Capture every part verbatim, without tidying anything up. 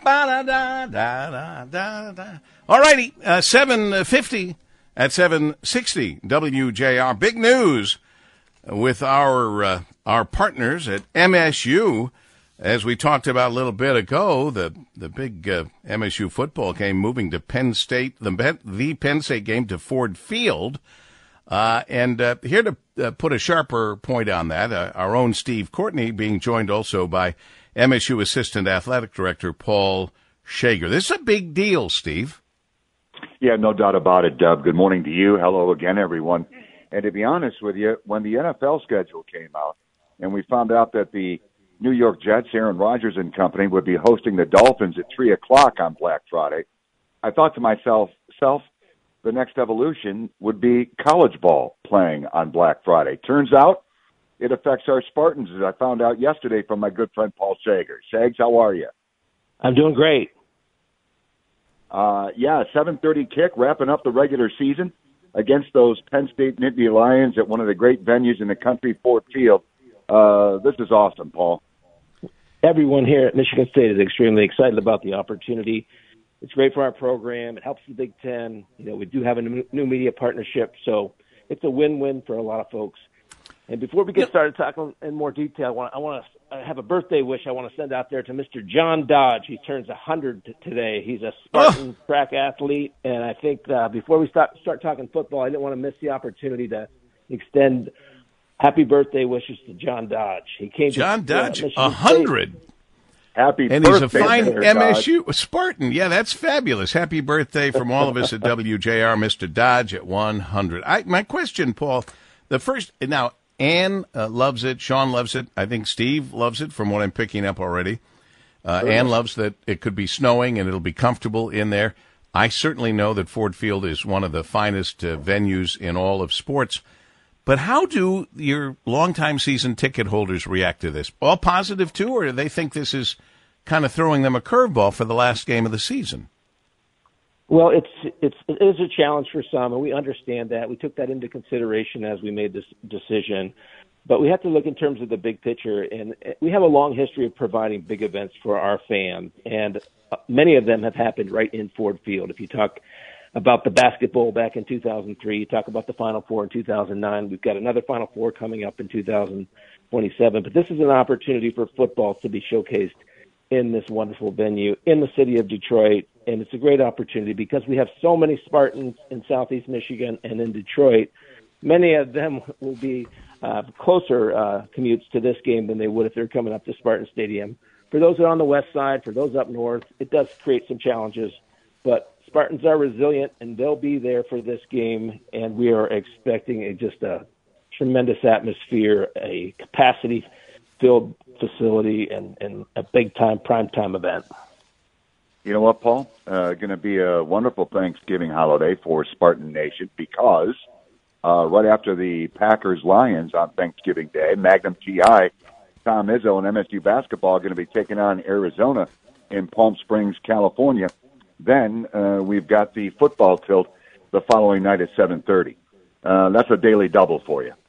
Ba-da-da-da-da-da-da. All righty, uh, seven fifty at seven sixty W J R. Big news with our uh, our partners at M S U. As we talked about a little bit ago, the the big uh, M S U football game moving to Penn State, the, the Penn State game to Ford Field. Uh, and uh, here to uh, put a sharper point on that, uh, our own Steve Courtney being joined also by M S U Assistant Athletic Director Paul Schager. This is a big deal, Steve. Yeah, no doubt about it, Dub. Good morning to you. Hello again, everyone. And to be honest with you, when the N F L schedule came out and we found out that the New York Jets, Aaron Rodgers and company, would be hosting the Dolphins at three o'clock on Black Friday, I thought to myself, self, the next evolution would be college ball playing on Black Friday. Turns out it affects our Spartans, as I found out yesterday from my good friend Paul Schager. Shags, how are you? I'm doing great. Uh, yeah, seven thirty kick, wrapping up the regular season against those Penn State Nittany Lions at one of the great venues in the country, Ford Field. Uh, this is awesome, Paul. Everyone here at Michigan State is extremely excited about the opportunity. It's great for our program. It helps the Big Ten. You know, we do have a new media partnership, so it's a win-win for a lot of folks. And before we get started talking in more detail, I want, I want to have a birthday wish I want to send out there to Mister John Dodge. He turns one hundred today. He's a Spartan oh. track athlete, and I think uh, before we start, start talking football, I didn't want to miss the opportunity to extend happy birthday wishes to John Dodge. He came John to, Dodge, uh, a hundred. Happy and birthday, he's a fine Mister M S U Dodge. Spartan. Yeah, that's fabulous. Happy birthday from all of us at W J R, Mister Dodge at one hundred. I, my question, Paul, the first, now, Ann uh, loves it. Sean loves it. I think Steve loves it from what I'm picking up already. Uh, Ann loves that it could be snowing and it'll be comfortable in there. I certainly know that Ford Field is one of the finest uh, venues in all of sports. But how do your longtime season ticket holders react to this? All positive, too, or do they think this is kind of throwing them a curveball for the last game of the season? Well, it's it's it is a challenge for some, and we understand that. We took that into consideration as we made this decision. But we have to look in terms of the big picture, and we have a long history of providing big events for our fans, and many of them have happened right in Ford Field. If you talk about the basketball back in two thousand three, you talk about the Final Four in two thousand nine, we've got another Final Four coming up in two thousand twenty-seven. But this is an opportunity for football to be showcased in this wonderful venue in the city of Detroit, and it's a great opportunity because we have so many Spartans in Southeast Michigan and in Detroit. Many of them will be uh, closer uh, commutes to this game than they would if they're coming up to Spartan Stadium. For those that are on the west side, for those up north, it does create some challenges, but Spartans are resilient, and they'll be there for this game, and we are expecting a, just a tremendous atmosphere, a capacity-filled facility, and, and a big-time, prime-time event. You know what, Paul? Uh, going to be a wonderful Thanksgiving holiday for Spartan Nation because uh, right after the Packers-Lions on Thanksgiving Day, Magnum T I, Tom Izzo, and M S U basketball are going to be taking on Arizona in Palm Springs, California. Then uh, we've got the football tilt the following night at seven thirty. Uh, that's a daily double for you.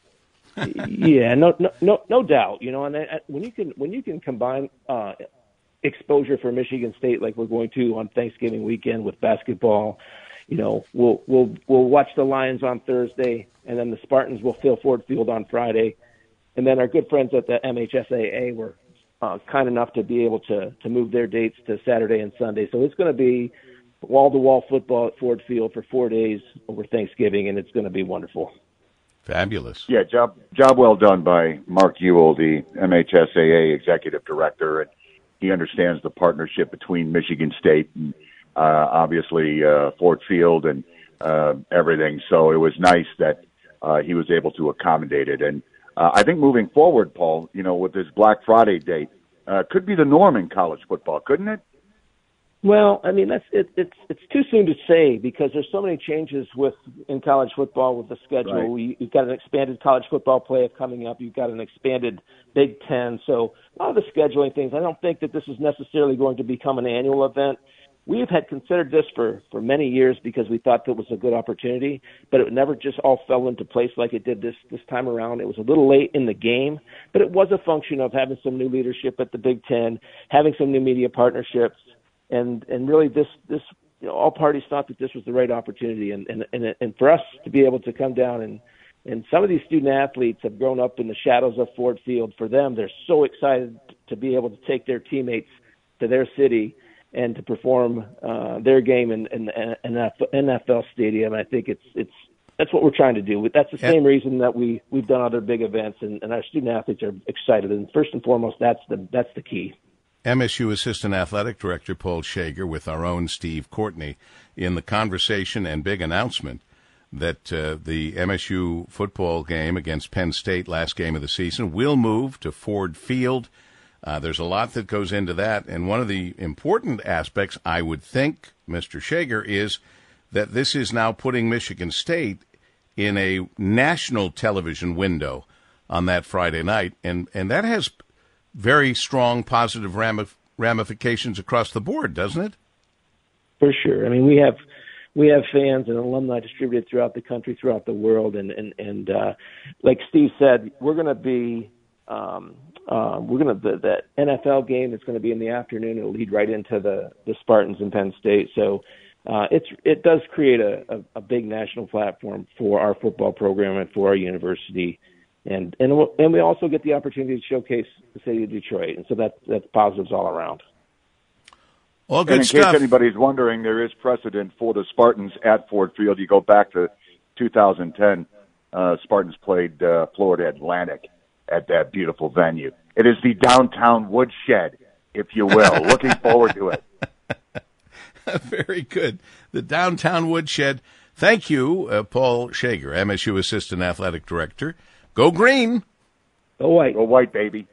Yeah, no, no, no, no doubt. You know, and uh, when you can when you can combine uh, exposure for Michigan State like we're going to on Thanksgiving weekend with basketball, you know, we'll we'll we'll watch the Lions on Thursday, and then the Spartans will fill Ford Field on Friday, and then our good friends at the M H S A A were uh, kind enough to be able to to move their dates to Saturday and Sunday. So it's going to be wall-to-wall football at Ford Field for four days over Thanksgiving, and it's going to be wonderful. Fabulous. Yeah, job job well done by Mark Ewell, the M H S A A executive director, and he understands the partnership between Michigan State and uh, obviously uh, Ford Field and uh, everything. So it was nice that uh, he was able to accommodate it. And uh, I think moving forward, Paul, you know, with this Black Friday date, uh, could be the norm in college football, couldn't it? Well, I mean, that's it, it's it's too soon to say because there's so many changes with in college football with the schedule. Right. We, you've got an expanded college football playoff coming up. You've got an expanded Big Ten. So a lot of the scheduling things, I don't think that this is necessarily going to become an annual event. We've had considered this for, for many years because we thought that was a good opportunity, but it never just all fell into place like it did this this time around. It was a little late in the game, but it was a function of having some new leadership at the Big Ten, having some new media partnerships, and and really this this you know, all parties thought that this was the right opportunity, and and and, and for us to be able to come down and and some of these student athletes have grown up in the shadows of Ford Field. For them, they're so excited to be able to take their teammates to their city and to perform uh, their game in, in the N F L stadium. I think it's it's that's what we're trying to do. That's the yeah. same reason that we we've done other big events, and, and our student athletes are excited. And first and foremost, that's the that's the key. M S U Assistant Athletic Director Paul Schager with our own Steve Courtney in the conversation and big announcement that uh, the M S U football game against Penn State, last game of the season, will move to Ford Field. Uh, there's a lot that goes into that, and one of the important aspects, I would think, Mister Schager, is that this is now putting Michigan State in a national television window on that Friday night, and, and that has very strong positive ramif- ramifications across the board, doesn't it? For sure. I mean, we have we have fans and alumni distributed throughout the country, throughout the world, and and and uh, like Steve said, we're going to be um, uh, we're going to the, the N F L game that's going to be in the afternoon. It'll lead right into the the Spartans in Penn State. So uh, it's it does create a, a, a big national platform for our football program and for our university. And and and we also get the opportunity to showcase the city of Detroit, and so that that's positives all around. All good and in stuff. case anybody's wondering, there is precedent for the Spartans at Ford Field. You go back to two thousand ten, uh, Spartans played uh, Florida Atlantic at that beautiful venue. It is the downtown woodshed, if you will. Looking forward to it. Very good. The downtown woodshed. Thank you, uh, Paul Schager, M S U Assistant Athletic Director. Go green. Go white. Go white, baby.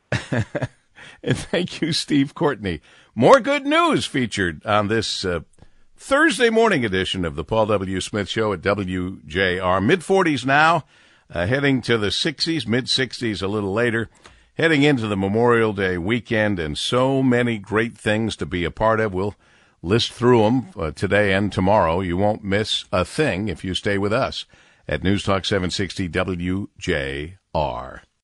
And thank you, Steve Courtney. More good news featured on this uh, Thursday morning edition of the Paul W. Smith Show at W J R. mid-forties now, uh, heading to the sixties, mid-sixties a little later, heading into the Memorial Day weekend, and so many great things to be a part of. We'll list through them uh, today and tomorrow. You won't miss a thing if you stay with us at News Talk seven sixty W J R.